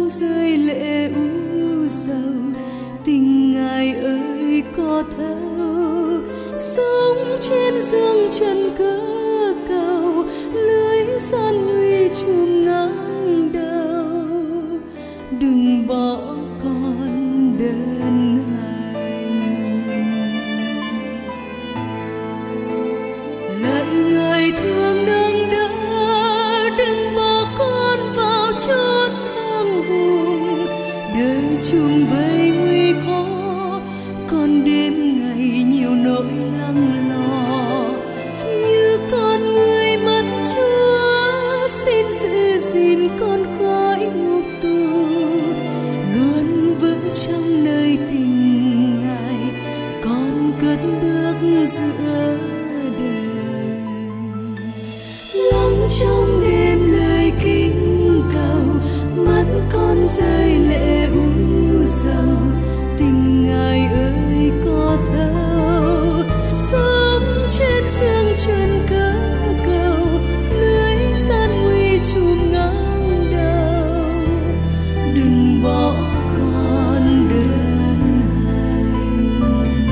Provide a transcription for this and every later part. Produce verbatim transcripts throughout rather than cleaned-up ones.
rơi lệ u sầu, tình ngài ơi có thấu. Sống trên dương trần cơ cầu, lưới gian nguy chùm ngang đầu. Đừng bỏ con đơn hành, lạy người thương nâng đỡ. Đừng bỏ con vào chốn hang hùng, đời chung vây nguy khó. Con đêm ngày nhiều nỗi lắng lo, như con người mất Chúa. Xin giữ gìn con khỏi ngục tù, luôn vững trong nơi tình ngài. Con cất bước giữa đời, lắng trong đêm lời kính cầu. Mắt con rơi lệ u sầu, tình ngài ơi có thấu. Sống trên dương trần cớ cầu, lưới gian nguy chùm ngang đầu. Đừng bỏ con đơn hành,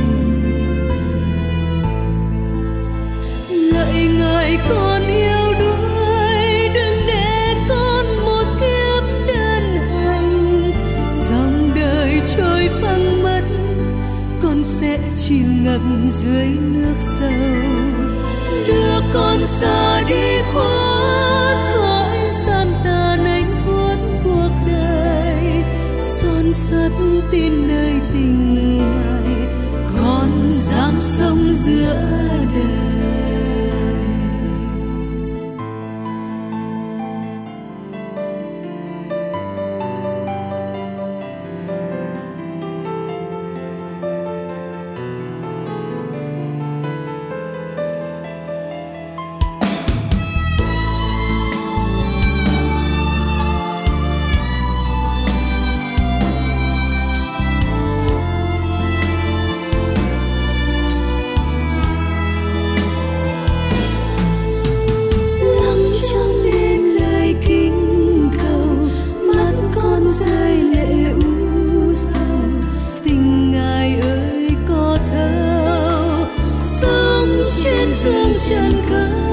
lạy ngài con yêu đuối. Đừng để con một kiếp đơn hành, dòng đời trôi phăng mất. Con sẽ chìm ngập dưới nước sâu, đưa con xa đi khuất khỏi gian tàn anh vuốt cuộc đời. Son sắt tin nơi tình ngài, con dám sống giữa đời. Rơi lệ u sầu, tình ngài ơi có thấu. Sống trên dương trần cơ